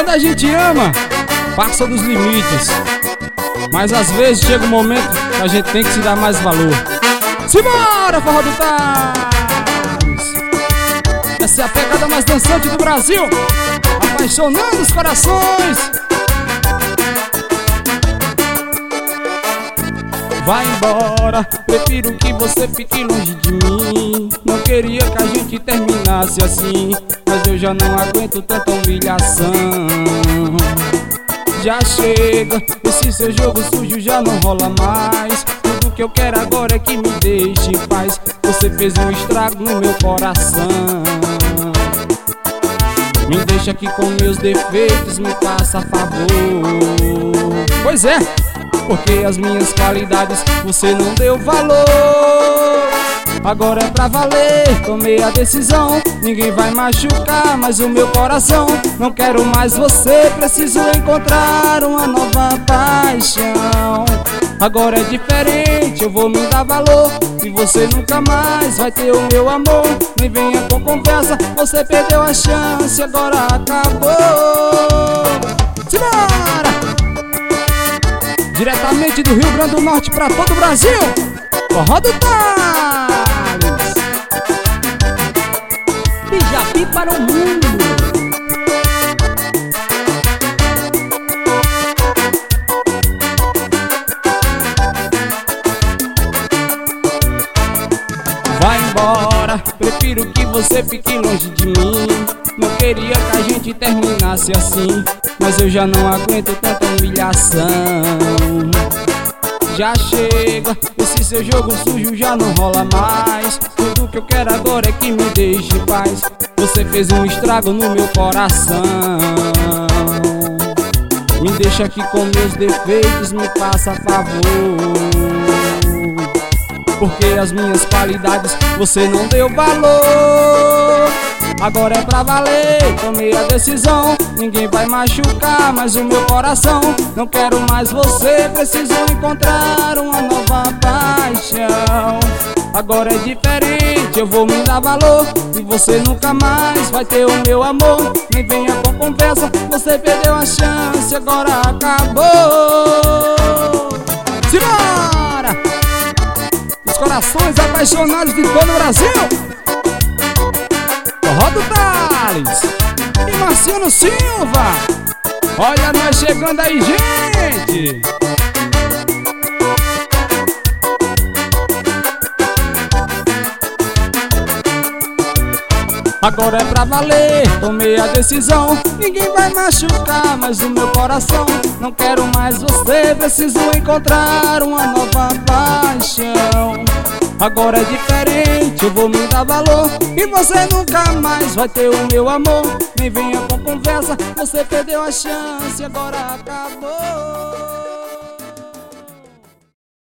Quando a gente ama, passa dos limites, mas às vezes chega um momento que a gente tem que se dar mais valor. Simbora, Forró do Thales! Essa é a pegada mais dançante do Brasil, apaixonando os corações. Vai embora, prefiro que você fique longe de mim. Não queria que a gente terminasse assim, mas eu já não aguento tanta humilhação. Já chega, esse seu jogo sujo já não rola mais. Tudo que eu quero agora é que me deixe em paz. Você fez um estrago no meu coração. Me deixa aqui com meus defeitos, me faça favor. Pois é, porque as minhas qualidades você não deu valor. Agora é pra valer, tomei a decisão. Ninguém vai machucar mais o meu coração. Não quero mais você, preciso encontrar uma nova paixão. Agora é diferente, eu vou me dar valor, e você nunca mais vai ter o meu amor. Nem venha com conversa, você perdeu a chance, agora acabou. Simbora! Diretamente do Rio Grande do Norte pra todo o Brasil, Forró do Thales, de Japi para o mundo. Vai embora, prefiro que você fique longe de mim. Não queria que a gente terminasse assim, mas eu já não aguento tanta humilhação. Já chega, esse seu jogo sujo já não rola mais. Tudo que eu quero agora é que me deixe em paz. Você fez um estrago no meu coração. Me deixa aqui com meus defeitos, me faça favor, porque as minhas qualidades você não deu valor. Agora é pra valer, tomei a decisão. Ninguém vai machucar mais o meu coração. Não quero mais você, preciso encontrar uma nova paixão. Agora é diferente, eu vou me dar valor, e você nunca mais vai ter o meu amor. Nem venha com conversa, você perdeu a chance, agora acabou. Simbora! Os corações apaixonados de todo o Brasil, Forró do Thales e Marciano Silva. Olha nós chegando aí, gente. Agora é pra valer, tomei a decisão. Ninguém vai machucar mais o meu coração. Não quero mais você, preciso encontrar uma nova paixão. Agora é diferente, eu vou me dar valor, e você nunca mais vai ter o meu amor. Nem venha com conversa, você perdeu a chance, agora acabou.